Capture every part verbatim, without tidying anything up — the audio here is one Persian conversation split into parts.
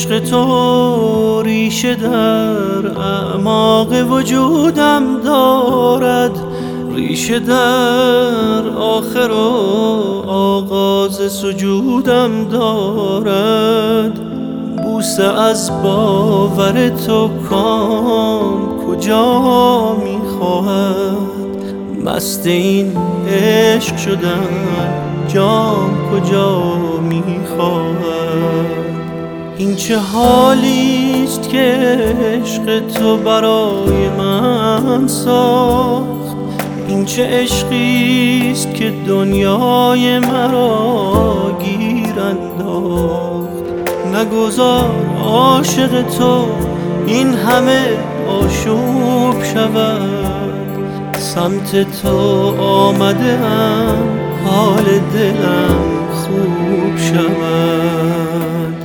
عشق تو ریشه در اعماق وجودم دارد، ریشه در آخر و آغاز سجودم دارد. بوسه از باور تو کام کجا میخواهد، مست این عشق شدن جام کجا میخواهد. این چه حالیست که عشق تو برای من ساخت، این چه عشقیست که دنیای مرا گیر انداخت. نگذار عاشق تو این همه آشوب شود، سمت تو آمده ام حال دلم خوب شود.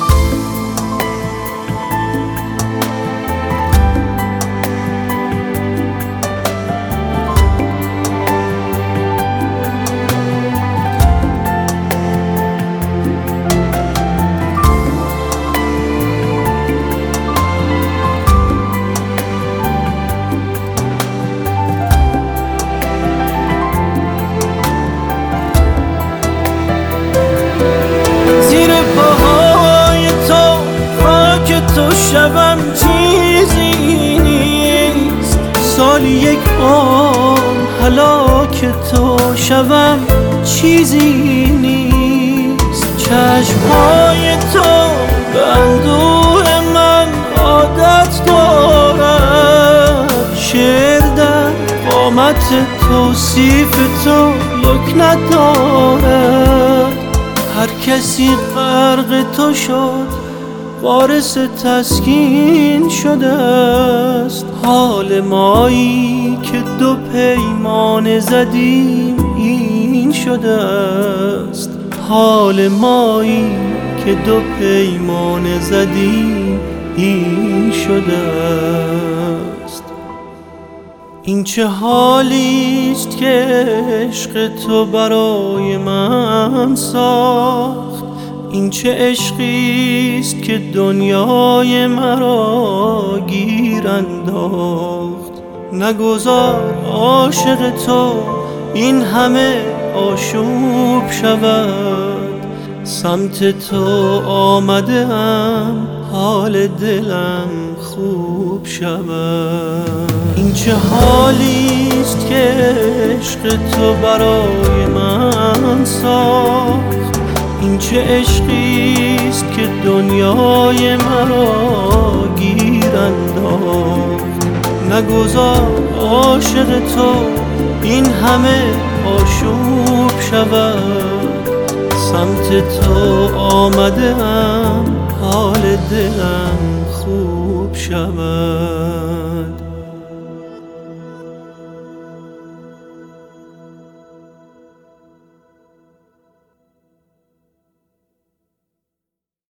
شبم چیزی نیست، سال یک عمر هلاک تو شبم چیزی نیست. چشمهای تو به اندوه من عادت دارد، شعر در قامت توصیف تو یک ندارد. هر کسی غرق تو شد وارث تسکین شده است، حال مایی که دو پیمانه زدیم این شده است. حال مایی که دو پیمانه زدیم این شده است. این چه حالیست که عشق تو برای من ساخت، این چه عشقیست که دنیای مرا گیر انداخت. نگذار عاشق تو این همه آشوب شود، سمت تو آمده ام حال دلم خوب شود. این چه حالیست که عشق تو برای من ساخت، این چه عشقیست که دنیای مرا گیر انداخت. نگذار عاشق تو این همه آشوب شود، سمت تو آمده ام حال دلم خوب شود.